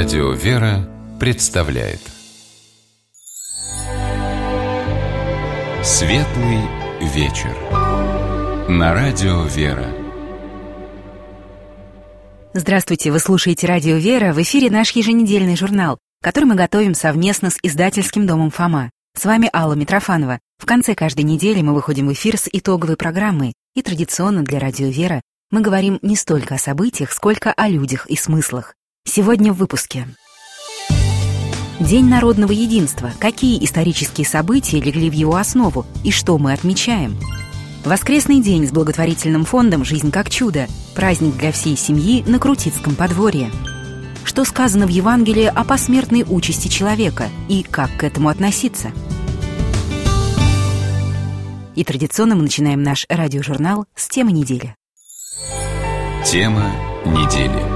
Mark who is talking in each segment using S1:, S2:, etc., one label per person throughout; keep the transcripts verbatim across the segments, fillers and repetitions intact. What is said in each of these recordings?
S1: Радио «Вера» представляет Светлый вечер на Радио «Вера».
S2: Здравствуйте, вы слушаете Радио «Вера», в эфире наш еженедельный журнал, который мы готовим совместно с издательским домом «Фома». С вами Алла Митрофанова. В конце каждой недели мы выходим в эфир с итоговой программой, и традиционно для Радио «Вера» мы говорим не столько о событиях, сколько о людях и смыслах. Сегодня в выпуске. День народного единства. Какие исторические события легли в его основу и что мы отмечаем? Воскресный день с благотворительным фондом «Жизнь как чудо». Праздник для всей семьи на Крутицком подворье. Что сказано в Евангелии о посмертной участи человека и как к этому относиться? И традиционно мы начинаем наш радиожурнал с темы недели.
S1: Тема недели.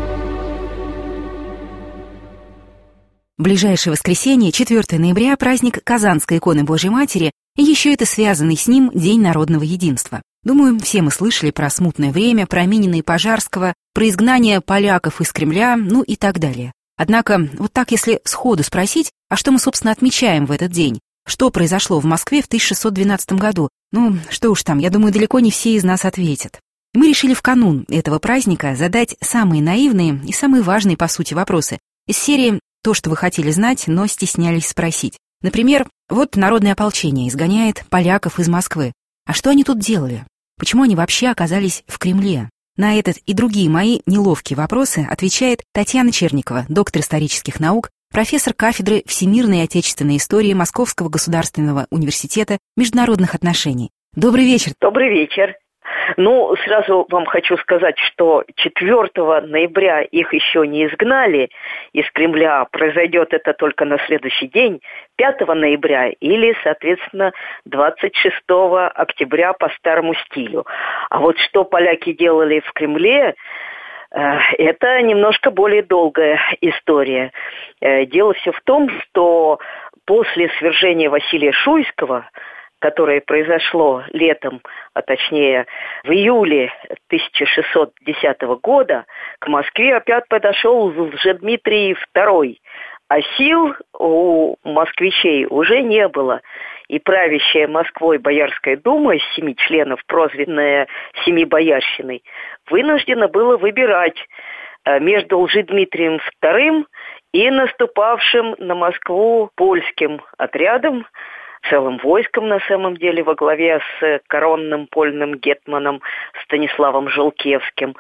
S2: Ближайшее воскресенье, четвёртого ноября, праздник Казанской иконы Божьей Матери, и еще это связанный с ним День народного единства. Думаю, все мы слышали про смутное время, про Минина и Пожарского, про изгнание поляков из Кремля, ну и так далее. Однако, вот так если сходу спросить, а что мы, собственно, отмечаем в этот день? Что произошло в Москве в тысяча шестьсот двенадцатом году? Ну, что уж там, я думаю, далеко не все из нас ответят. И мы решили в канун этого праздника задать самые наивные и самые важные, по сути, вопросы из серии «То, что вы хотели знать, но стеснялись спросить». Например, вот народное ополчение изгоняет поляков из Москвы. А что они тут делали? Почему они вообще оказались в Кремле? На этот и другие мои неловкие вопросы отвечает Татьяна Черникова, доктор исторических наук, профессор кафедры всемирной и отечественной истории Московского государственного университета международных отношений. Добрый вечер.
S3: Добрый вечер. Ну, сразу вам хочу сказать, что четвёртого ноября их еще не изгнали из Кремля. Произойдет это только на следующий день, пятого ноября, или, соответственно, двадцать шестого октября по старому стилю. А вот что поляки делали в Кремле, это немножко более долгая история. Дело все в том, что после свержения Василия Шуйского, которое произошло летом, а точнее в июле тысяча шестьсот десятого года, к Москве опять подошел Лжедмитрий второй, а сил у москвичей уже не было. И правящая Москвой Боярская дума из семи членов, прозванная Семибоярщиной, вынуждена была выбирать между Лжедмитрием вторым и наступавшим на Москву польским отрядом, целым войском, на самом деле, во главе с коронным польным гетманом Станиславом Жолкевским.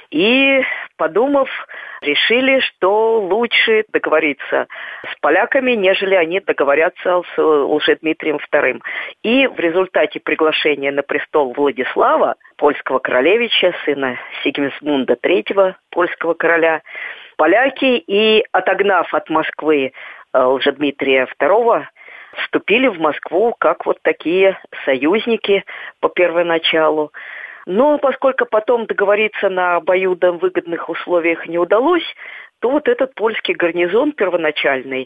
S3: И, подумав, решили, что лучше договориться с поляками, нежели они договорятся с Лжедмитрием вторым. И в результате приглашения на престол Владислава, польского королевича, сына Сигизмунда третьего, польского короля, поляки, и отогнав от Москвы Лжедмитрия второго, вступили в Москву как вот такие союзники по первоначалу. Но поскольку потом договориться на обоюдовыгодных условиях не удалось, то вот этот польский гарнизон первоначальный,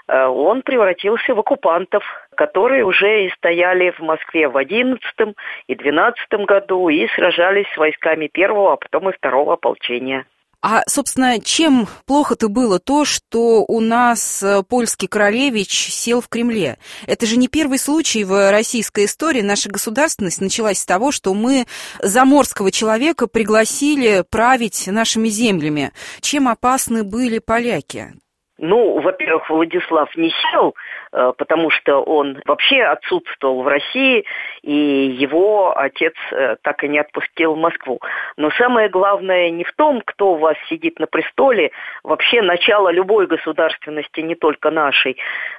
S3: он превратился в оккупантов, которые уже и стояли в Москве в одиннадцатом и двенадцатом году и сражались с войсками первого, а потом и второго ополчения.
S2: А, собственно, чем плохо-то было то, что у нас польский королевич сел в Кремле? Это же не первый случай в российской истории. Наша государственность началась с того, что мы заморского человека пригласили править нашими землями. Чем опасны были поляки?
S3: Ну, во-первых, Владислав не сел, потому что он вообще отсутствовал в России, и его отец так и не отпустил в Москву. Но самое главное не в том, кто у вас сидит на престоле. Вообще начало любой государственности, не только нашей,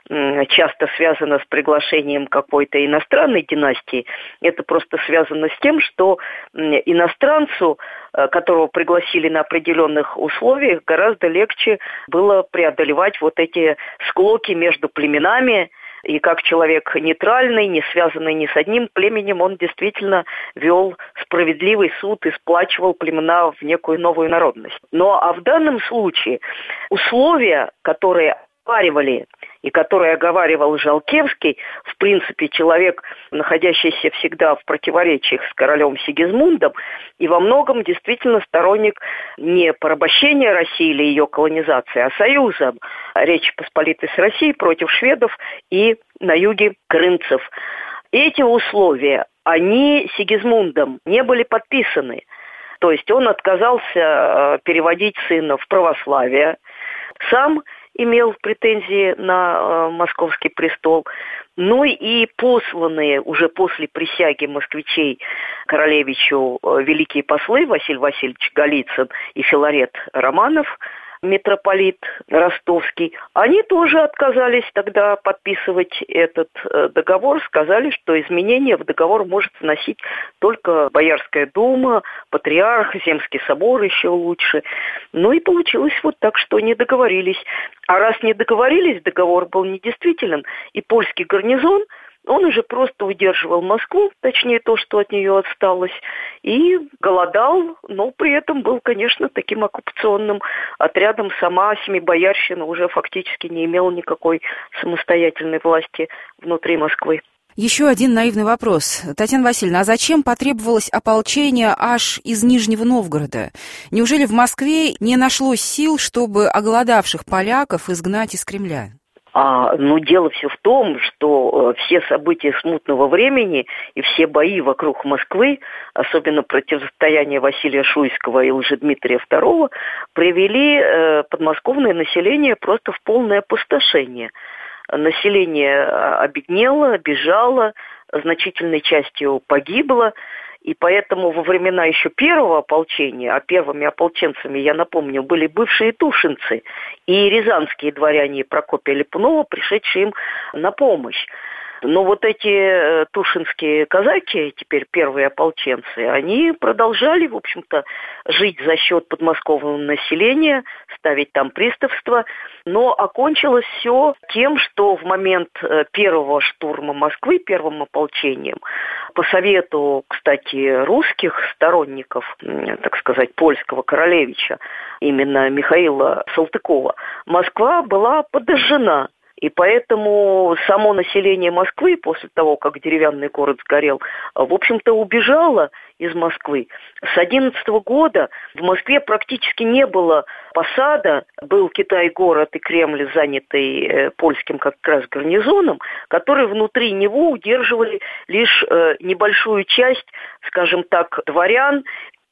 S3: часто связано с приглашением какой-то иностранной династии. Это просто связано с тем, что иностранцу, которого пригласили на определенных условиях, гораздо легче было преодолевать вот эти склоки между племенами. И как человек нейтральный, не связанный ни с одним племенем, он действительно вел справедливый суд и сплачивал племена в некую новую народность. Но а в данном случае условия, которые оговаривали, и который оговаривал Жалкевский, в принципе, человек, находящийся всегда в противоречиях с королем Сигизмундом, и во многом действительно сторонник не порабощения России или ее колонизации, а союза Речи Посполитой с Россией против шведов и на юге крымцев. Эти условия, они Сигизмундом не были подписаны. То есть он отказался переводить сына в православие, сам имел претензии на э, московский престол, ну и посланные уже после присяги москвичей королевичу э, великие послы Василий Васильевич Голицын и Филарет Романов, митрополит ростовский, они тоже отказались тогда подписывать этот э, договор, сказали, что изменения в договор может вносить только Боярская дума, патриарх, Земский собор еще лучше. Ну и получилось вот так, что не договорились. А раз не договорились, договор был недействителен, и польский гарнизон, он уже просто удерживал Москву, точнее то, что от нее осталось, и голодал, но при этом был, конечно, таким оккупационным отрядом. Сама Семибоярщина уже фактически не имела никакой самостоятельной власти внутри Москвы.
S2: Еще один наивный вопрос. Татьяна Васильевна, а зачем потребовалось ополчение аж из Нижнего Новгорода? Неужели в Москве не нашлось сил, чтобы оголодавших поляков изгнать из Кремля?
S3: А, ну, дело все в том, что э, все события смутного времени и все бои вокруг Москвы, особенно противостояние Василия Шуйского и Лжедмитрия второго, привели э, подмосковное население просто в полное опустошение. Население обеднело, бежало, значительной частью погибло. И поэтому во времена еще первого ополчения, а первыми ополченцами, я напомню, были бывшие тушинцы и рязанские дворяне Прокопия Липунова, пришедшие им на помощь. Но вот эти тушинские казаки, теперь первые ополченцы, они продолжали, в общем-то, жить за счет подмосковного населения, ставить там приставство. Но окончилось все тем, что в момент первого штурма Москвы, первым ополчением, по совету, кстати, русских сторонников, так сказать, польского королевича, именно Михаила Салтыкова, Москва была подожжена. И поэтому само население Москвы, после того, как деревянный город сгорел, в общем-то, убежало из Москвы. С одиннадцатого года в Москве практически не было посада. Был Китай-город и Кремль, занятый э, польским как раз гарнизоном, которые внутри него удерживали лишь э, небольшую часть, скажем так, дворян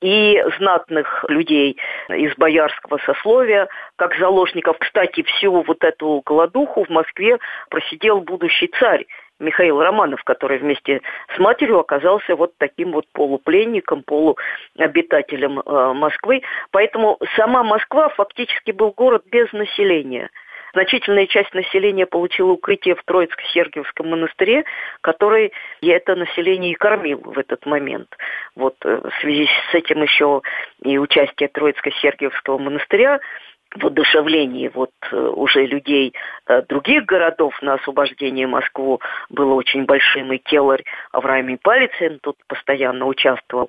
S3: и знатных людей из боярского сословия, как заложников. Кстати, всю вот эту голодуху в Москве просидел будущий царь Михаил Романов, который вместе с матерью оказался вот таким вот полупленником, полуобитателем э, Москвы. Поэтому сама Москва фактически был город без населения. Значительная часть населения получила укрытие в Троицко-Сергиевском монастыре, который это население и кормил в этот момент. Вот в связи с этим еще и участие Троицко-Сергиевского монастыря в одушевлении вот уже людей других городов на освобождение Москвы было очень большим, и келарь Авраамий Палицын тут постоянно участвовал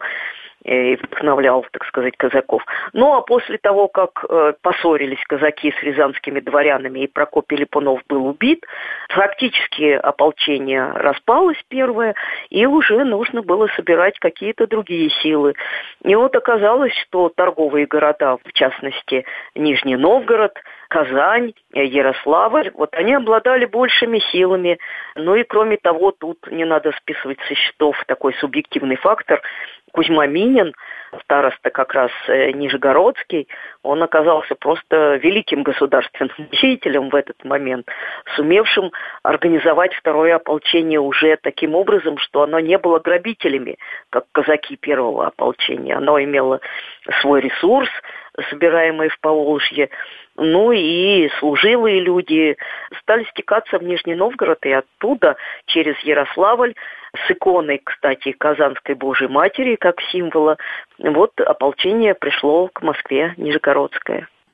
S3: и вдохновлял, так сказать, казаков. Ну, а после того, как э, поссорились казаки с рязанскими дворянами и Прокопий Липунов был убит, фактически ополчение распалось первое, и уже нужно было собирать какие-то другие силы. И вот оказалось, что торговые города, в частности, Нижний Новгород, Казань, Ярославль, вот они обладали большими силами. Ну и кроме того, тут не надо списывать со счетов такой субъективный фактор. Кузьма Минин, староста как раз нижегородский, он оказался просто великим государственным деятелем в этот момент, сумевшим организовать второе ополчение уже таким образом, что оно не было грабителями, как казаки первого ополчения. Оно имело свой ресурс, собираемый в Поволжье. Ну и служилые люди стали стекаться в Нижний Новгород, и оттуда через Ярославль с иконой, кстати, Казанской Божьей Матери как символа, вот ополчение пришло к Москве Нижегородское.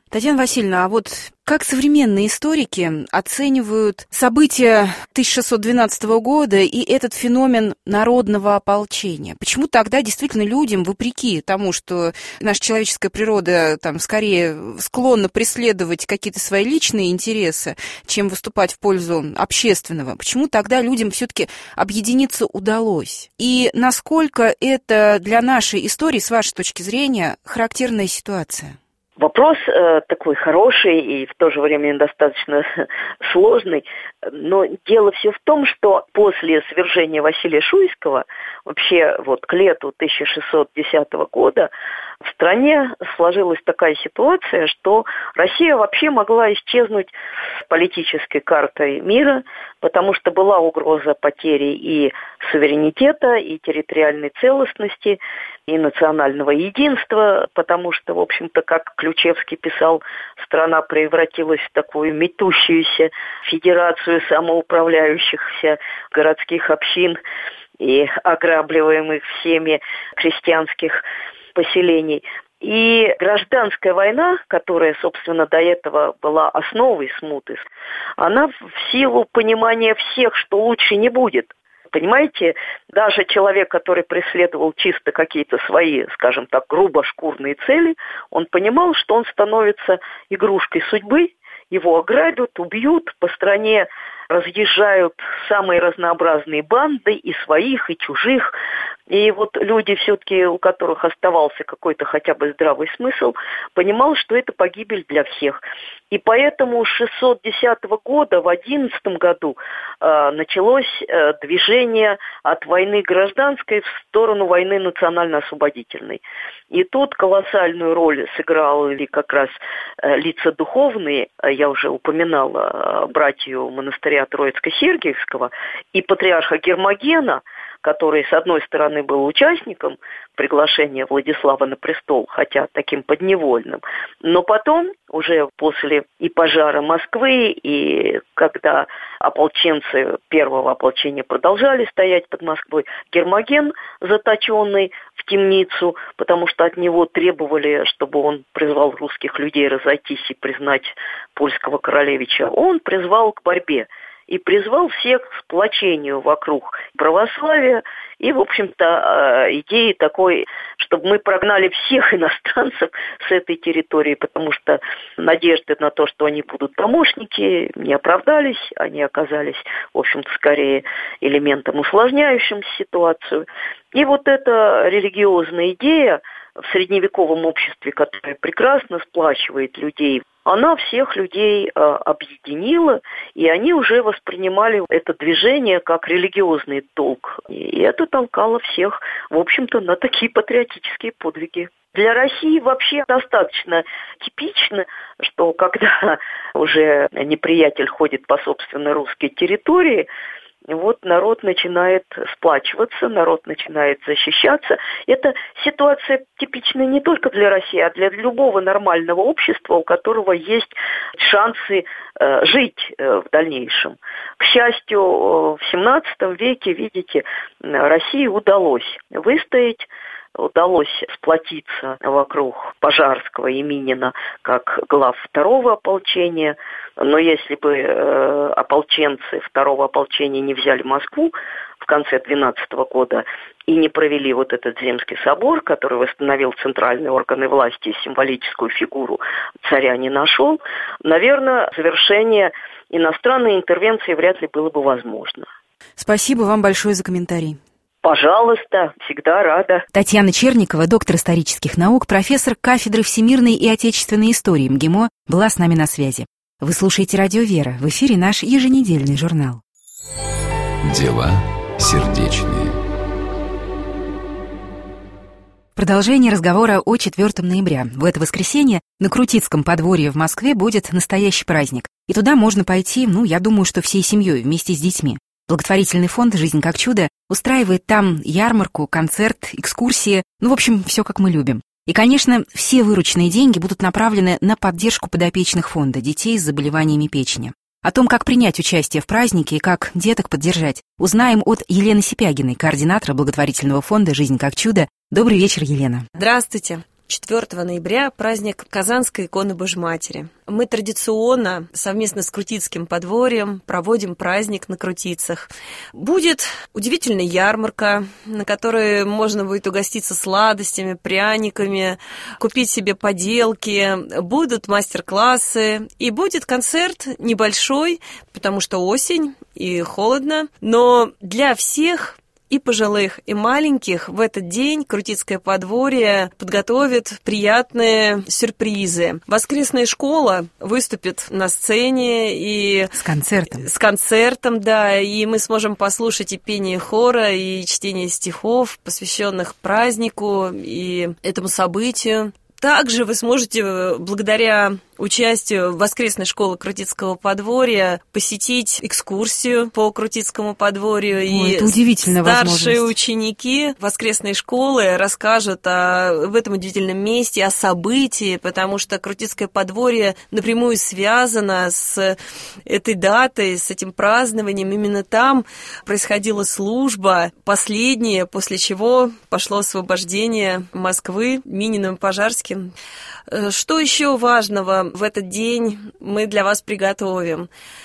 S2: Татьяна Васильевна, а вот как современные историки оценивают события тысяча шестьсот двенадцатого года и этот феномен народного ополчения? Почему тогда действительно людям, вопреки тому, что наша человеческая природа там скорее склонна преследовать какие-то свои личные интересы, чем выступать в пользу общественного, почему тогда людям все-таки объединиться удалось? И насколько это для нашей истории, с вашей точки зрения, характерная ситуация?
S3: Вопрос э, такой хороший и в то же время достаточно сложный, но дело все в том, что после свержения Василия Шуйского, вообще вот к лету тысяча шестьсот десятого года, в стране сложилась такая ситуация, что Россия вообще могла исчезнуть с политической картой мира, потому что была угроза потери и суверенитета, и территориальной целостности, и национального единства, потому что, в общем-то, как Ключевский писал, страна превратилась в такую метущуюся федерацию самоуправляющихся городских общин и ограбливаемых всеми крестьянских поселений. И гражданская война, которая, собственно, до этого была основой смуты, она в силу понимания всех, что лучше не будет. Понимаете, даже человек, который преследовал чисто какие-то свои, скажем так, грубо шкурные цели, он понимал, что он становится игрушкой судьбы, его ограбят, убьют, по стране разъезжают самые разнообразные банды, и своих, и чужих. И вот люди все-таки, у которых оставался какой-то хотя бы здравый смысл, понимал, что это погибель для всех. И поэтому с шестьсот десятого года, в одиннадцатом году, э, началось э, движение от войны гражданской в сторону войны национально-освободительной. И тут колоссальную роль сыграли как раз э, лица духовные. Я уже упоминала э, братью монастыря Троицко-Сергиевского и патриарха Гермогена, который, с одной стороны, был участником приглашения Владислава на престол, хотя таким подневольным, но потом, уже после и пожара Москвы, и когда ополченцы первого ополчения продолжали стоять под Москвой, Гермоген, заточенный в темницу, потому что от него требовали, чтобы он призвал русских людей разойтись и признать польского королевича, он призвал к борьбе. И призвал всех к сплочению вокруг православия и, в общем-то, идеи такой, чтобы мы прогнали всех иностранцев с этой территории, потому что надежды на то, что они будут помощники, не оправдались, они оказались, в общем-то, скорее элементом, усложняющим ситуацию. И вот эта религиозная идея в средневековом обществе, которая прекрасно сплачивает людей, она всех людей э, объединила, и они уже воспринимали это движение как религиозный долг. И это толкало всех, в общем-то, на такие патриотические подвиги. Для России вообще достаточно типично, что когда уже неприятель ходит по собственной русской территории, вот народ начинает сплачиваться, народ начинает защищаться. Эта ситуация типична не только для России, а для любого нормального общества, у которого есть шансы э, жить э, в дальнейшем. К счастью, в семнадцатом веке, видите, России удалось выстоять, удалось сплотиться вокруг Пожарского и Минина как глав второго ополчения. Но если бы э, ополченцы второго ополчения не взяли Москву в конце двенадцатого года и не провели вот этот Земский собор, который восстановил центральные органы власти и символическую фигуру царя не нашел, наверное, завершение иностранной интервенции вряд ли было бы возможно.
S2: Спасибо вам большое за комментарий.
S3: Пожалуйста, всегда рада.
S2: Татьяна Черникова, доктор исторических наук, профессор кафедры всемирной и отечественной истории МГИМО, была с нами на связи. Вы слушаете «Радио Вера». В эфире наш еженедельный журнал.
S1: Дела сердечные.
S2: Продолжение разговора о четвёртого ноября. В это воскресенье на Крутицком подворье в Москве будет настоящий праздник. И туда можно пойти, ну, я думаю, что всей семьей, вместе с детьми. Благотворительный фонд «Жизнь как чудо» устраивает там ярмарку, концерт, экскурсии, ну, в общем, все как мы любим. И, конечно, все вырученные деньги будут направлены на поддержку подопечных фонда детей с заболеваниями печени. О том, как принять участие в празднике и как деток поддержать, узнаем от Елены Сипягиной, координатора благотворительного фонда «Жизнь как чудо». Добрый вечер, Елена.
S4: Здравствуйте. четвёртого ноября праздник Казанской иконы Божьей Матери. Мы традиционно совместно с Крутицким подворьем проводим праздник на Крутицах. Будет удивительная ярмарка, на которой можно будет угоститься сладостями, пряниками, купить себе поделки. Будут мастер-классы и будет концерт небольшой, потому что осень и холодно, но для всех и пожилых, и маленьких в этот день Крутицкое подворье подготовит приятные сюрпризы. Воскресная школа выступит на сцене и...
S2: С концертом.
S4: С концертом, да, и мы сможем послушать и пение хора, и чтение стихов, посвященных празднику и этому событию. Также вы сможете, благодаря участию воскресной школы Крутицкого подворья, посетить экскурсию по Крутицкому подворью. О, и
S2: это удивительная
S4: старшие ученики воскресной школы расскажут о, в этом удивительном месте, о событии, потому что Крутицкое подворье напрямую связано с этой датой, с этим празднованием. Именно там происходила служба последняя, после чего пошло освобождение Москвы Мининым и Пожарским. Что еще важного в этот день мы для вас приготовим?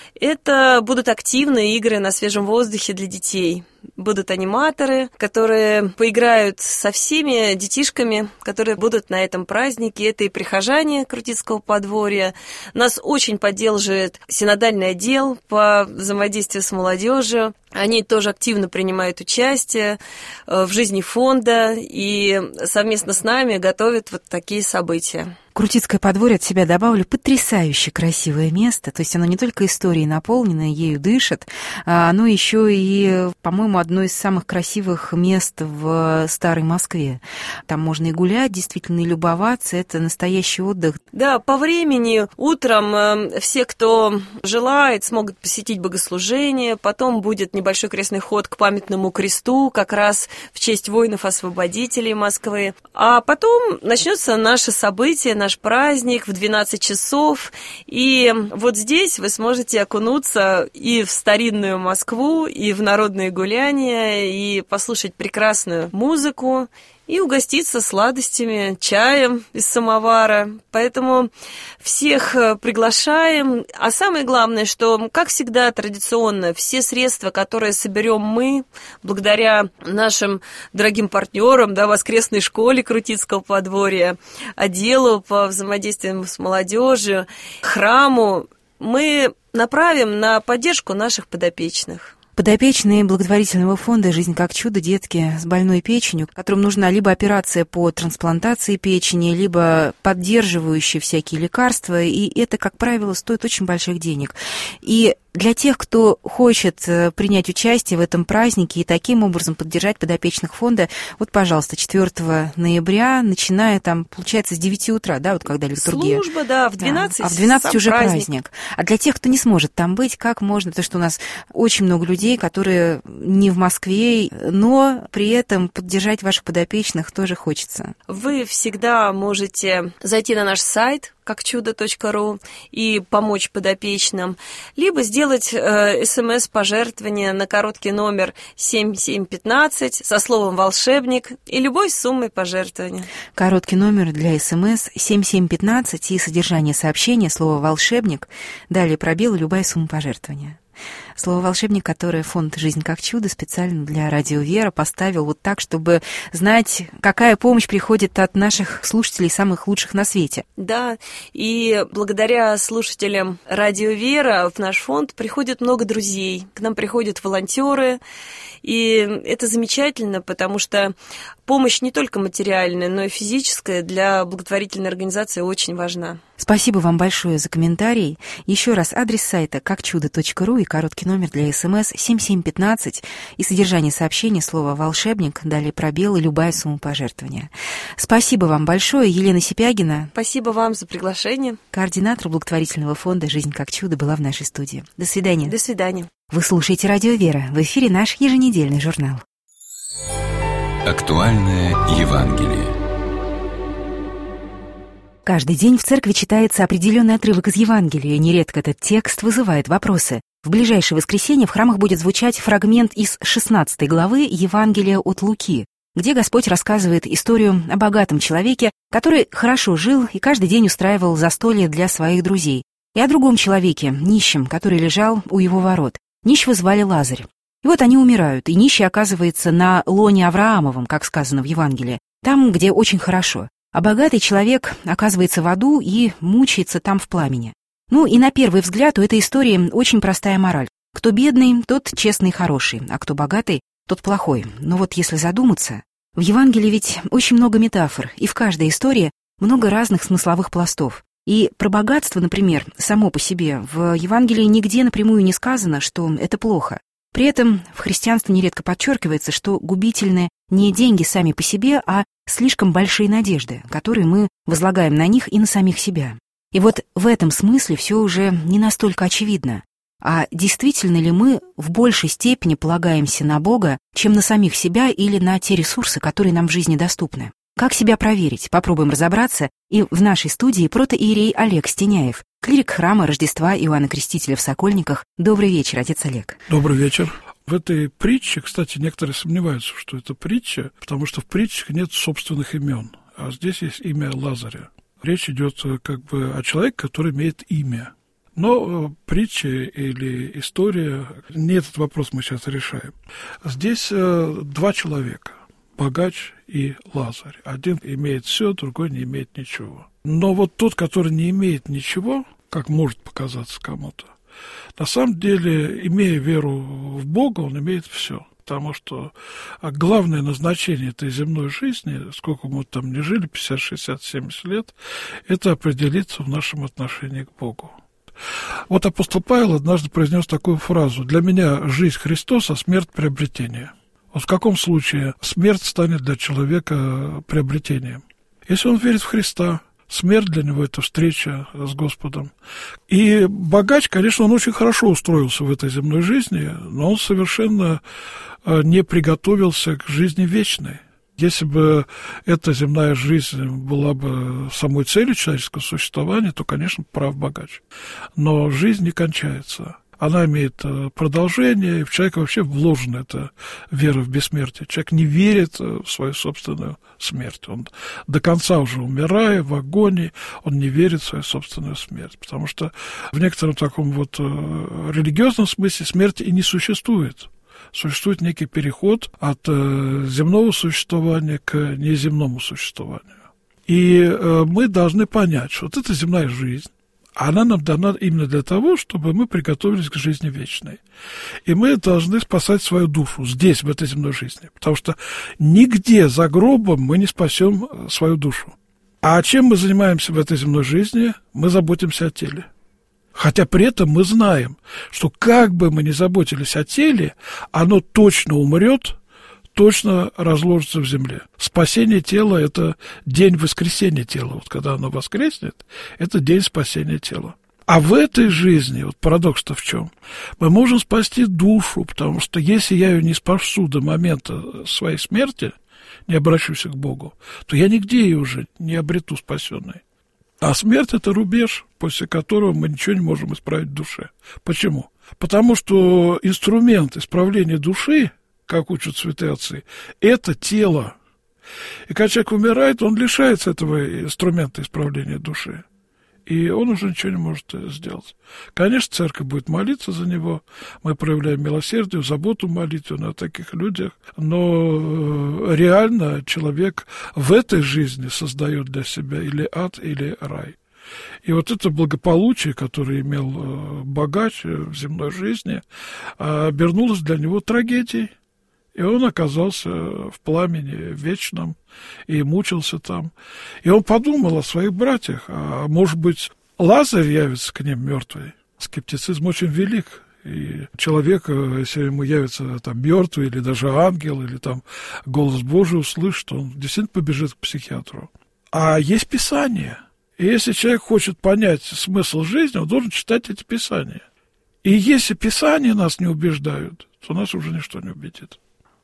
S4: Это будут активные игры на свежем воздухе для детей. Будут аниматоры, которые поиграют со всеми детишками, которые будут на этом празднике. Это и прихожане Крутицкого подворья. Нас очень поддерживает синодальный отдел по взаимодействию с молодежью. Они тоже активно принимают участие в жизни фонда и совместно с нами готовят вот такие события.
S2: Крутицкое подворье от себя добавлю потрясающе красивое место. То есть оно не только историей наполнено, ею дышит, оно еще и, по-моему, одно из самых красивых мест в Старой Москве. Там можно и гулять, действительно, и любоваться. Это настоящий отдых.
S4: Да, по времени утром все, кто желает, смогут посетить богослужение. Потом будет небольшой крестный ход к памятному кресту, как раз в честь воинов-освободителей Москвы. А потом начнется наше событие, наш праздник в двенадцать часов. И вот здесь вы сможете окунуться и в старинную Москву, и в народные гуляния, и послушать прекрасную музыку, и угоститься сладостями, чаем из самовара. Поэтому всех приглашаем. А самое главное, что, как всегда, традиционно, все средства, которые соберем мы, благодаря нашим дорогим партнерам, да, воскресной школе Крутицкого подворья, отделу по взаимодействию с молодежью, храму, мы направим на поддержку наших подопечных.
S2: Подопечные благотворительного фонда «Жизнь как чудо» детки с больной печенью, которым нужна либо операция по трансплантации печени, либо поддерживающие всякие лекарства, и это, как правило, стоит очень больших денег. И для тех, кто хочет принять участие в этом празднике и таким образом поддержать подопечных фонда, вот, пожалуйста, четвёртого ноября, начиная там, получается, с девяти утра, да, вот когда литургия.
S4: Служба, да, в двенадцать.
S2: Да, а в двенадцать уже праздник. праздник. А для тех, кто не сможет там быть, как можно, потому что у нас очень много людей, которые не в Москве, но при этом поддержать ваших подопечных тоже хочется.
S4: Вы всегда можете зайти на наш сайт как чудо точка ру и помочь подопечным, либо сделать э, смс-пожертвование на короткий номер семь семь пятнадцать со словом «волшебник» и любой суммой пожертвования.
S2: Короткий номер для смс семь семь пятнадцать и содержание сообщения, слово «волшебник», далее пробел и любая сумма пожертвования. Слово «волшебник», которое фонд «Жизнь как чудо» специально для Радио Вера поставил вот так, чтобы знать, какая помощь приходит от наших слушателей, самых лучших на свете.
S4: Да, и благодаря слушателям Радио Вера в наш фонд приходит много друзей. К нам приходят волонтеры, и это замечательно, потому что помощь не только материальная, но и физическая для благотворительной организации очень важна.
S2: Спасибо вам большое за комментарий. Еще раз адрес сайта как чудо точка ру и короткий номер для СМС семь семь пятнадцать и содержание сообщения слова «волшебник», далее пробел и любая сумма пожертвования. Спасибо вам большое, Елена Сипягина.
S4: Спасибо вам за приглашение.
S2: Координатор благотворительного фонда «Жизнь как чудо» была в нашей студии. До свидания.
S4: До свидания.
S2: Вы слушаете Радио Вера. В эфире наш еженедельный журнал.
S1: Актуальное Евангелие.
S2: Каждый день в церкви читается определенный отрывок из Евангелия. Нередко этот текст вызывает вопросы. В ближайшее воскресенье в храмах будет звучать фрагмент из шестнадцатой главы Евангелия от Луки. где Господь рассказывает историю о богатом человеке, который хорошо жил и каждый день устраивал застолье для своих друзей, и о другом человеке, нищем, который лежал у его ворот. Нищего звали Лазарь. И вот они умирают, и нищий оказывается на лоне Авраамовом, как сказано в Евангелии, там, где очень хорошо. А богатый человек оказывается в аду и мучается там в пламени. Ну и на первый взгляд у этой истории очень простая мораль. Кто бедный, тот честный и хороший, а кто богатый, тот плохой. Но вот если задуматься, в Евангелии ведь очень много метафор, и в каждой истории много разных смысловых пластов. И про богатство, например, само по себе в Евангелии нигде напрямую не сказано, что это плохо. При этом в христианстве нередко подчеркивается, что губительны не деньги сами по себе, а слишком большие надежды, которые мы возлагаем на них и на самих себя. И вот в этом смысле все уже не настолько очевидно. А действительно ли мы в большей степени полагаемся на Бога, чем на самих себя или на те ресурсы, которые нам в жизни доступны? Как себя проверить? Попробуем разобраться. И в нашей студии протоиерей Олег Стеняев, клирик храма Рождества Иоанна Крестителя в Сокольниках. Добрый вечер, отец Олег.
S5: Добрый вечер. В этой притче, кстати, некоторые сомневаются, что это притча, потому что в притчах нет собственных имен, а здесь есть имя Лазаря. Речь идет как бы о человеке, который имеет имя. Но притча или история, не этот вопрос мы сейчас решаем. Здесь два человека. Богач и Лазарь. Один имеет все, другой не имеет ничего. Но вот тот, который не имеет ничего, как может показаться кому-то, на самом деле, имея веру в Бога, он имеет все. Потому что главное назначение этой земной жизни, сколько мы там не жили, пятьдесят, шестьдесят, семьдесят лет, это определиться в нашем отношении к Богу. Вот апостол Павел однажды произнес такую фразу: «Для меня жизнь Христос, а смерть приобретение». Вот в каком случае смерть станет для человека приобретением? Если он верит в Христа, смерть для него – это встреча с Господом. И богач, конечно, он очень хорошо устроился в этой земной жизни, но он совершенно не приготовился к жизни вечной. Если бы эта земная жизнь была бы самой целью человеческого существования, то, конечно, прав богач. Но жизнь не кончается. Она имеет продолжение, и в человека вообще вложена эта вера в бессмертие. Человек не верит в свою собственную смерть. Он до конца уже умирая, в агонии, он не верит в свою собственную смерть. Потому что в некотором таком вот религиозном смысле смерти и не существует. Существует некий переход от земного существования к неземному существованию. И мы должны понять, что вот эта земная жизнь, она нам дана именно для того, чтобы мы приготовились к жизни вечной. И мы должны спасать свою душу здесь, в этой земной жизни. Потому что нигде за гробом мы не спасем свою душу. А чем мы занимаемся в этой земной жизни? Мы заботимся о теле. Хотя при этом мы знаем, что как бы мы ни заботились о теле, оно точно умрет, точно разложится в земле. Спасение тела – это день воскресения тела. Вот когда оно воскреснет, это день спасения тела. А в этой жизни, вот парадокс-то в чем? Мы можем спасти душу, потому что если я ее не спасу до момента своей смерти, не обращусь к Богу, то я нигде ее уже не обрету спасенной. А смерть – это рубеж, после которого мы ничего не можем исправить в душе. Почему? Потому что инструмент исправления души, как учат святые отцы, это тело. И когда человек умирает, он лишается этого инструмента исправления души. И он уже ничего не может сделать. Конечно, церковь будет молиться за него. Мы проявляем милосердие, заботу, молитву на таких людях. Но реально человек в этой жизни создает для себя или ад, или рай. И вот это благополучие, которое имел богач в земной жизни, обернулось для него трагедией. И он оказался в пламени вечном и мучился там. И он подумал о своих братьях, а может быть, Лазарь явится к ним мертвый. Скептицизм очень велик. И человек, если ему явится там мертвый, или даже ангел, или там голос Божий услышит, он действительно побежит к психиатру. А есть Писание. И если человек хочет понять смысл жизни, он должен читать эти Писания. И если Писания нас не убеждают, то нас уже ничто не убедит.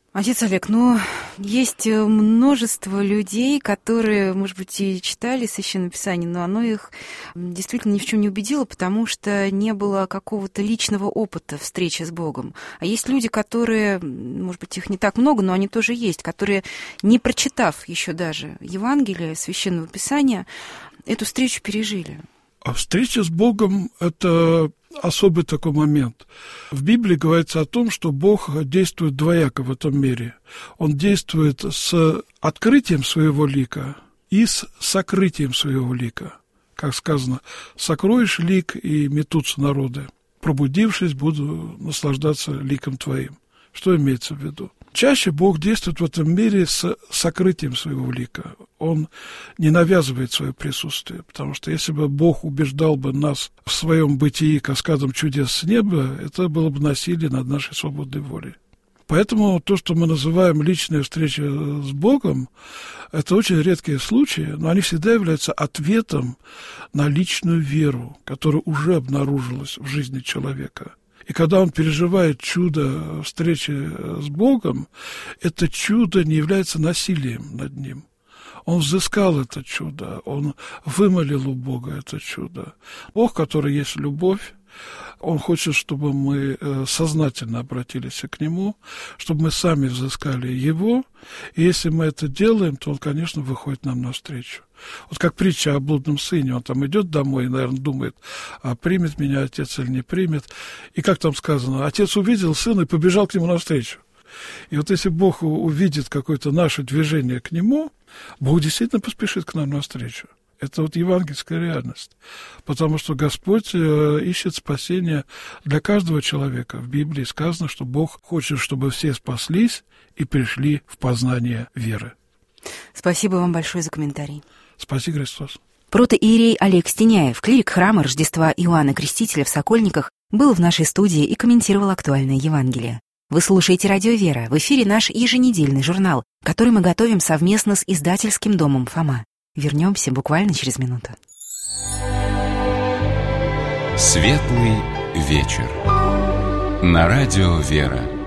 S2: Отец Олег, ну, есть множество людей, которые, может быть, и читали Священное Писание, но оно их действительно ни в чем не убедило, потому что не было какого-то личного опыта встречи с Богом. А есть люди, которые, может быть, их не так много, но они тоже есть, которые, не прочитав еще даже Евангелие, Священного Писания, эту встречу пережили.
S5: А встреча с Богом – это особый такой момент. В Библии говорится о том, что Бог действует двояко в этом мире. Он действует с открытием своего лика и с сокрытием своего лика. Как сказано, «Сокроешь лик, и метутся народы. Пробудившись, буду наслаждаться ликом твоим». Что имеется в виду? Чаще Бог действует в этом мире с сокрытием своего лика. Он не навязывает свое присутствие, потому что если бы Бог убеждал бы нас в своем бытии каскадом чудес с неба, это было бы насилие над нашей свободной волей. Поэтому то, что мы называем личная встреча с Богом, это очень редкие случаи, но они всегда являются ответом на личную веру, которая уже обнаружилась в жизни человека. И когда он переживает чудо встречи с Богом, это чудо не является насилием над ним. Он взыскал это чудо, он вымолил у Бога это чудо. Бог, который есть любовь, Он хочет, чтобы мы сознательно обратились к Нему, чтобы мы сами взыскали Его. И если мы это делаем, то Он, конечно, выходит нам навстречу. Вот как притча о блудном сыне. Он там идет домой и, наверное, думает, а примет меня отец или не примет. И как там сказано, отец увидел сына и побежал к нему навстречу. И вот если Бог увидит какое-то наше движение к Нему, Бог действительно поспешит к нам навстречу. Это вот евангельская реальность. Потому что Господь ищет спасения для каждого человека. В Библии сказано, что Бог хочет, чтобы все спаслись и пришли в познание веры.
S2: Спасибо вам большое за комментарий.
S5: Спаси Христос.
S2: Протоиерей Олег Стеняев, клирик храма Рождества Иоанна Крестителя в Сокольниках, был в нашей студии и комментировал актуальное Евангелие. Вы слушаете «Радио Вера». В эфире наш еженедельный журнал, который мы готовим совместно с издательским домом «Фома». Вернемся буквально через минуту.
S1: Светлый вечер. На радио «Вера».